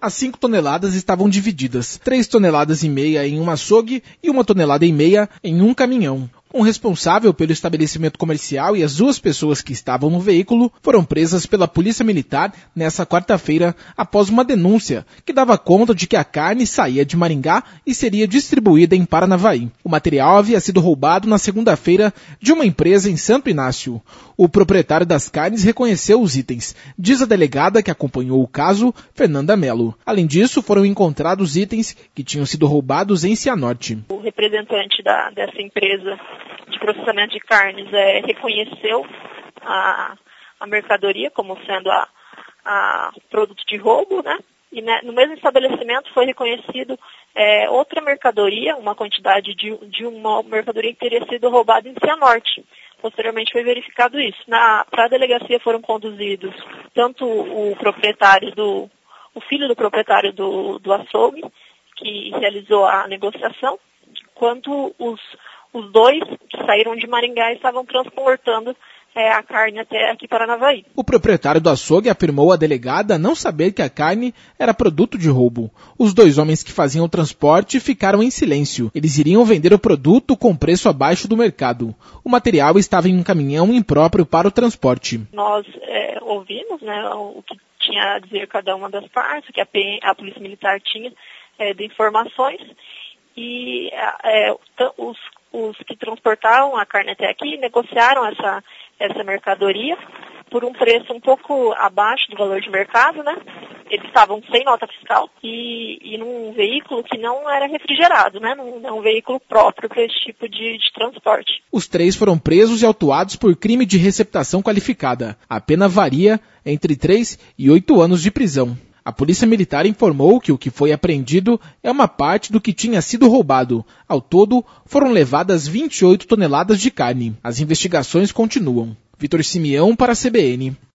As 5 toneladas estavam divididas, 3,5 toneladas em um açougue e 1,5 toneladas em um caminhão. O responsável pelo estabelecimento comercial e as 2 pessoas que estavam no veículo foram presas pela Polícia Militar nesta quarta-feira após uma denúncia que dava conta de que a carne saía de Maringá e seria distribuída em Paranavaí. O material havia sido roubado na segunda-feira de uma empresa em Santo Inácio. O proprietário das carnes reconheceu os itens, diz a delegada que acompanhou o caso, Fernanda Mello. Além disso, foram encontrados itens que tinham sido roubados em Cianorte. O representante dessa empresa de processamento de carnes reconheceu a mercadoria como sendo a produto de roubo, né? E no mesmo estabelecimento foi reconhecido outra mercadoria, uma quantidade de uma mercadoria que teria sido roubada em Cianorte. Posteriormente foi verificado isso. Para a delegacia foram conduzidos tanto o filho do proprietário do açougue, que realizou a negociação, quanto os 2 que saíram de Maringá e estavam transportando a carne até aqui para Paranavaí. O proprietário do açougue afirmou à delegada não saber que a carne era produto de roubo. Os 2 homens que faziam o transporte ficaram em silêncio. Eles iriam vender o produto com preço abaixo do mercado. O material estava em um caminhão impróprio para o transporte. Nós ouvimos, né, o que tinha a dizer cada uma das partes, o que a Polícia Militar tinha de informações, e os que transportavam a carne até aqui negociaram essa mercadoria por um preço um pouco abaixo do valor de mercado, né? Eles estavam sem nota fiscal e num veículo que não era refrigerado, né? Não é um veículo próprio para esse tipo de transporte. Os 3 foram presos e autuados por crime de receptação qualificada. A pena varia entre 3 e 8 anos de prisão. A Polícia Militar informou que o que foi apreendido é uma parte do que tinha sido roubado. Ao todo, foram levadas 28 toneladas de carne. As investigações continuam. Vitor Simeão para a CBN.